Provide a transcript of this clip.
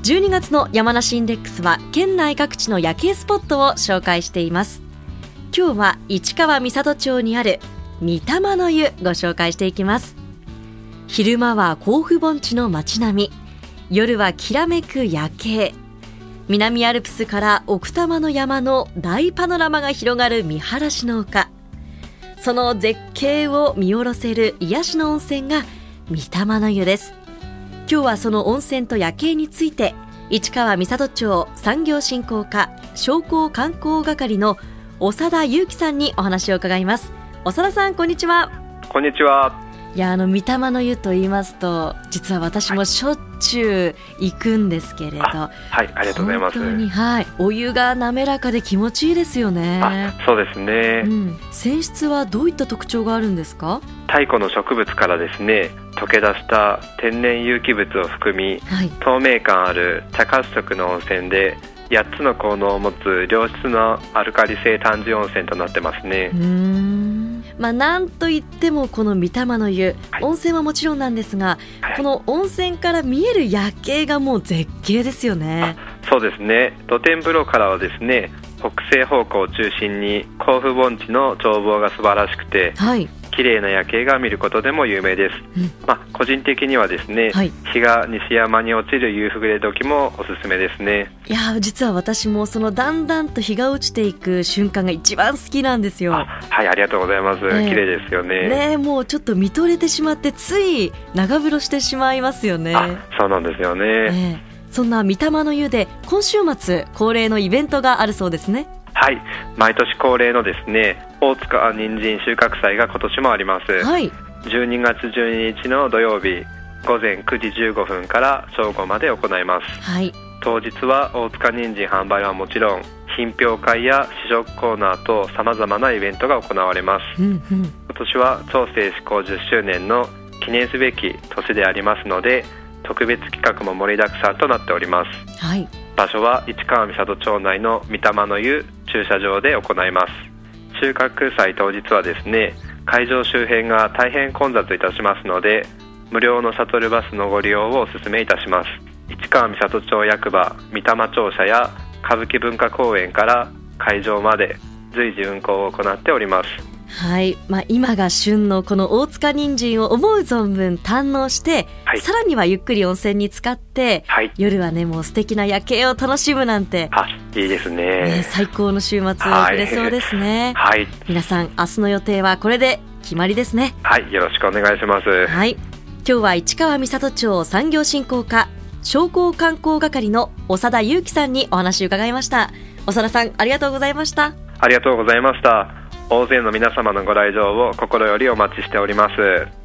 12月の山梨インデックスは県内各地の夜景スポットを紹介しています。今日は市川三郷町にある御霊の湯ご紹介していきます。昼間は甲府盆地の街並み、夜はきらめく夜景、南アルプスから奥多摩の山の大パノラマが広がる見晴らしの丘、その絶景を見下ろせる癒しの温泉が御霊の湯です。今日はその温泉と夜景について市川三郷町産業振興課商工観光係の長田裕樹さんにお話を伺います。長田さん、こんにちは。 こんにちは。 いや、御霊の湯と言いますと、実は私もしょっちゅう行くんですけれど、 はい、ありがとうございます。 本当に、お湯が滑らかで気持ちいいですよね。 そうですね、 泉質はどういった特徴があるんですか？ 太古の植物からですね、溶け出した天然有機物を含み、透明感ある茶褐色の温泉で8つの効能を持つ良質のアルカリ性単純温泉となってますね。 なんといってもこの御霊の湯、温泉はもちろんなんですが、この温泉から見える夜景がもう絶景ですよね。 そうですね。露天風呂からはですね、北西方向を中心に甲府盆地の眺望が素晴らしくて、綺麗な夜景が見ることでも有名です。個人的にはですね、日が西山に落ちる夕暮れ時もおすすめですね。いや、 実は私もそのだんだんと日が落ちていく瞬間が一番好きなんですよ。 ありがとうございます。綺麗ですよね。 もうちょっと見とれてしまってつい長風呂してしまいますよね。 そうなんですよね。 そんな御霊の湯で今週末恒例のイベントがあるそうですね。 毎年恒例のですね、大塚人参収穫祭が今年もあります。12月12日の土曜日午前9時15分から正午まで行います。当日は大塚人参販売はもちろん、品評会や試食コーナーと様々なイベントが行われます。今年は町政施行10周年の記念すべき年でありますので、特別企画も盛りだくさんとなっております。場所は市川三郷町内の御霊の湯駐車場で行います。収穫祭当日はですね、会場周辺が大変混雑いたしますので、無料のシャトルバスのご利用をお勧めいたします。市川三郷町役場御霊庁舎や歌舞伎文化公園から会場まで随時運行を行っております。 今が旬のこの大塚人参を思う存分堪能して、さらにはゆっくり温泉に浸かって、夜はね、もう素敵な夜景を楽しむなんて、 いいですね。 最高の週末を送れそうですね。皆さん、明日の予定はこれで決まりですね。 よろしくお願いします。 今日は市川三郷町産業振興課商工観光係の長田裕樹さんにお話を伺いました。長田さん、ありがとうございました。 ありがとうございました。大勢の皆様のご来場を心よりお待ちしております。